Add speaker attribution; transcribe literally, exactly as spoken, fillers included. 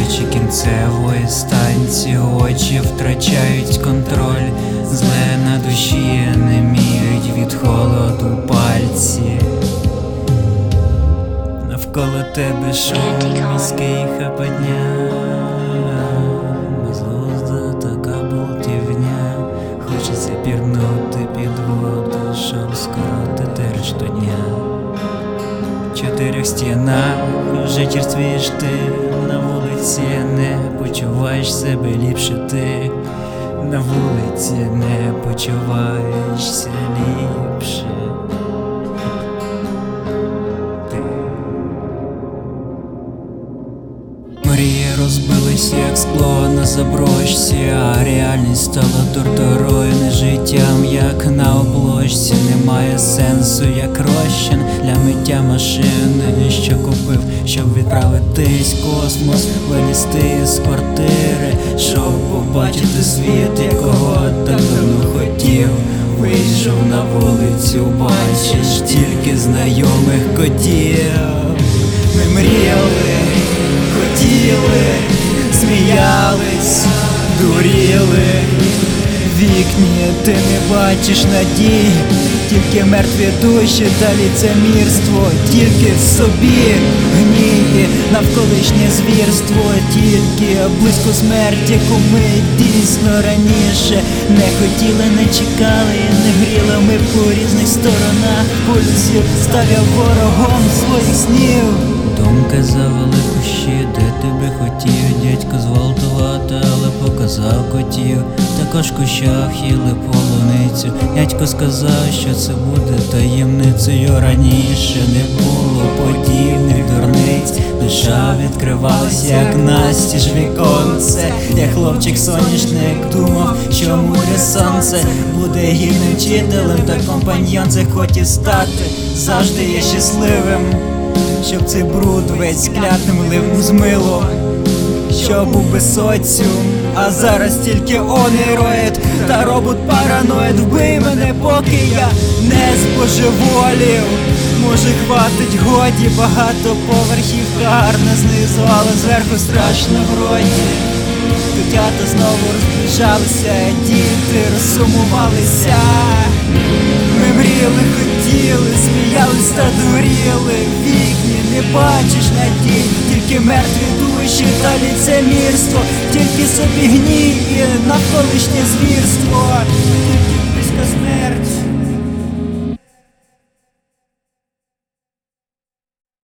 Speaker 1: Досягаючи кінцевої станції, очі втрачають контроль, зле на душі неміють від холоду пальці. Навколо тебе шум міський хапання, безглузда така болтівня. Хочеться пірнути під воду, щоб скоротити решту дня. В чотирьох стінах вже черствієш ти, на вулиці не почуваєш себе ліпше ти, на вулиці не почуваєшся ліпше ти. Мрії розбились, як скло на заброшці, а реальність стала дурдорою, не життям, як на обложці. Немає сенсу, як розчин для миття машини, що купив, щоб відправитись в космос, вилізти з квартири, щоб побачити світ, якого так давно хотів. Вийшов на вулицю, бачиш тільки знайомих котів. Ми мріяли, хотіли, сміялись, дуріли. В вікні ти не бачиш надій, тільки мертві душі та ліцемірство, тільки в собі гнії, навколишнє звірство, тільки близько смерті, яку ми дійсно раніше не хотіли, не чекали, не гріли. Ми по різних сторонах пульсів ставив ворогом своїх снів. Думка завели кущі, де тебе хотів дядько зґвалтувати, але показав котів. Також в кущах їли полуницю. Дядько сказав, що це буде таємницею. Раніше не було подібних дурниць. Душа відкривалась, як настіж віконце. Я хлопчик соняшник думав, що мудре сонце буде гідним вчителем та компаньйон цих хотів стати. Завжди є щасливим, щоб цей бруд весь клятим лив з милом, що був би соціум, а зараз тільки онероїд та робот-параноїд. Вбий мене, поки я не збожеволів. Може хватить годі, багато поверхів гарно знизу, але зверху страшно вроді. Котята знову розбіжалися, діти розсумувалися. Ми мріяли, хотіли, сміялись та дуріли. В вікні не бачиш надій, тільки мертві душі та ліцемірство, тільки собі гній і навколишнє звірство, тільки близька смерть.